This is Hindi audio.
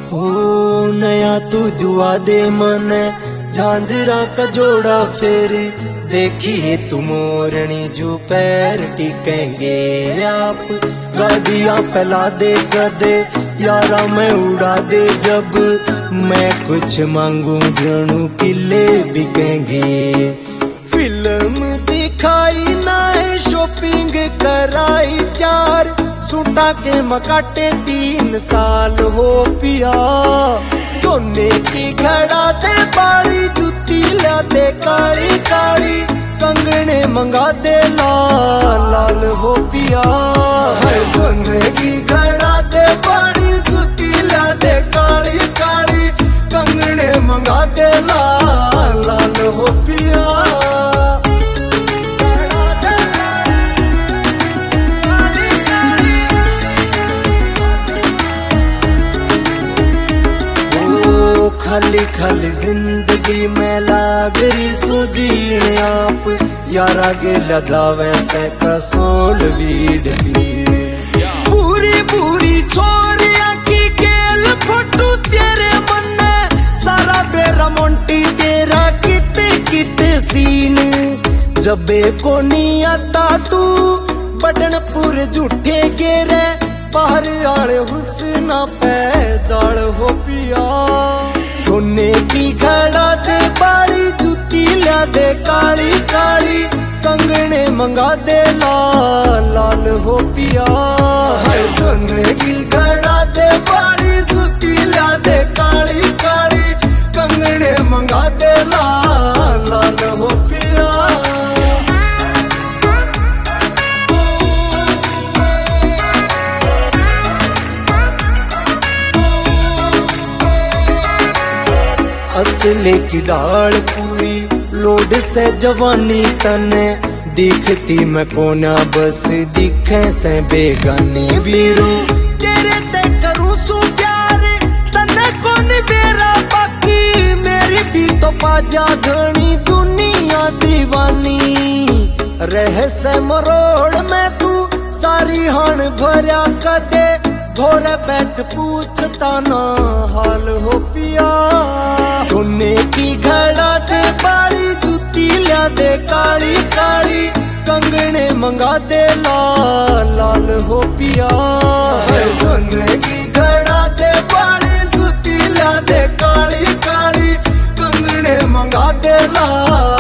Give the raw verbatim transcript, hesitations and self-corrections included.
ओ नया तू दुआ दे मने झांझरा का जोड़ा फेरी देखिए तू मोरनी जो पैर टिकेंगे आप गाड़ियां पला दे गदे यारा मैं उड़ा दे जब मैं कुछ मांगू जानू किले बिकेंगे। फिल्म दिखाई ना शॉपिंग कराई चार सूटा के मकाटे तीन साल हो पिया सोने की घड़ा दे बाड़ी जुती ला दे काली काली कंगने मंगा दे लाल लाल हो पिया है सोने की घड़ा दे बाड़ी जुती ला दे काली काली कंगने मंगा दे लाल लाल हो पिया। खाली खाली जिंदगी में लागरी सुजीने आप यारा के लजावे से कसोल वीड पूरी पूरी छोरिया की केल फटू तेरे मन में सारा बेरा मोंटी तेरा किते किते सीन जबे को नहीं आता तू बटनपुर झूठे गेरे पहर आले हुस्ना पे जाड़ हो पिया सोने की घड़ा दे बाड़ी जुती ला दे काली काली कंगने मंगा दे लाल लाल हो पिया है सोने की घड़ा दे बाड़ी जुती ला दे काली काली कंगने मंगा दे लाल लाल हो पिया। असले की डाल पूरी लोड से जवानी तने दिखती मैं कोना बस दिखे से बेगानी बीरू तेरे ते करूं सु प्यार तने कौन मेरा बाकी मेरी भी तो पाजा घनी दुनिया दीवानी रह से मरोड़ में तू सारी हण भरा कदे भोरे बैठ पूछता ना हाल हो पिया सोने की घड़ा दे बाड़ी जुती ला दे काली काली कंगने मंगा दे लाल लाल हो पिया है सोने की घड़ा दे बाड़ी जुती ला दे काली काली कंगने मंगा दे लाल